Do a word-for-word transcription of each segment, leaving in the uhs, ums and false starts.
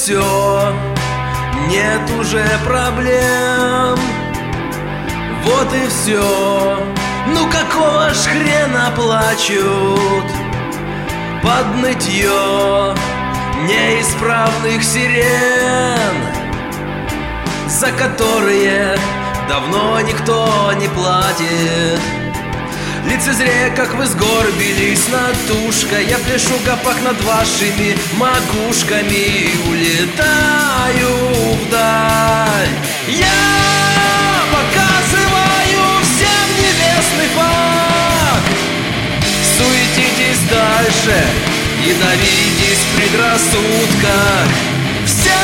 все, нет уже проблем. Вот и все. Ну какого ж хрена плачут под нытье неисправных сирен, за которые давно никто не платит. Лицезрея, как вы сгорбились над тушкой, я пляшу гопак над вашими макушками и улетаю вдаль. Я показываю всем небесный факт. Суетитесь дальше и давитесь в предрассудках. Вся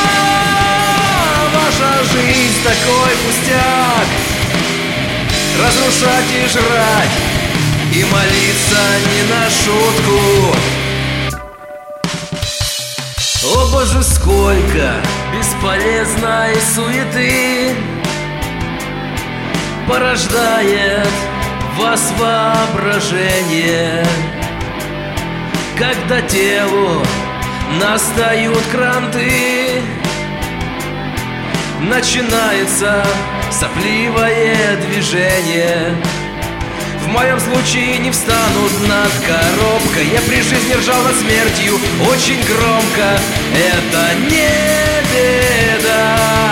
ваша жизнь такой пустяк. Разрушать и жрать, и молиться не на шутку. О боже, сколько бесполезной суеты порождает в вас воображение, когда телу настают кранты, начинается сопливое движение. В моем случае не встанут над коробкой. Я при жизни ржал над смертью очень громко. Это не беда.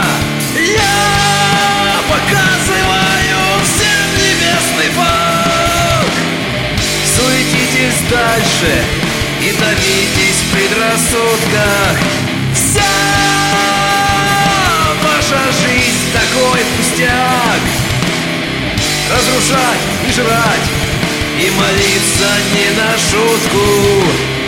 Я показываю всем небесный факт. Суетитесь дальше и давитесь в предрассудках. Вся ваша жизнь такой пустяк. Разрушать и жрать, и молиться не на шутку.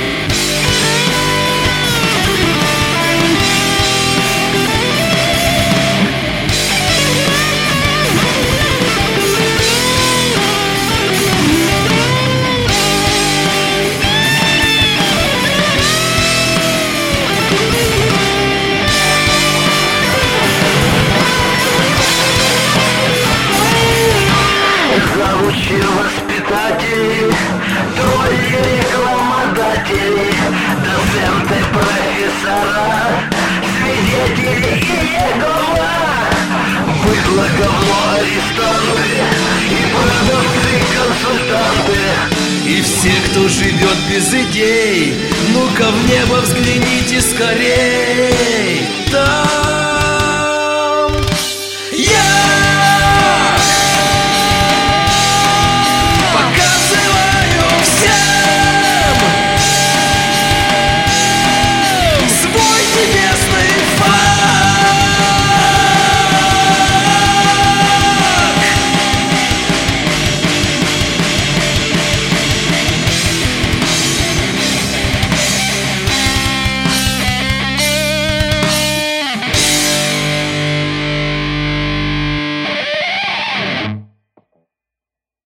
Завучи, воспитатели, тролли, рекламодатели, доценты, профессора, свидетели и Егова, быдло, говно, арестанты и продавцы, консультанты. И все, кто живет без идей, ну-ка в небо взгляните скорей.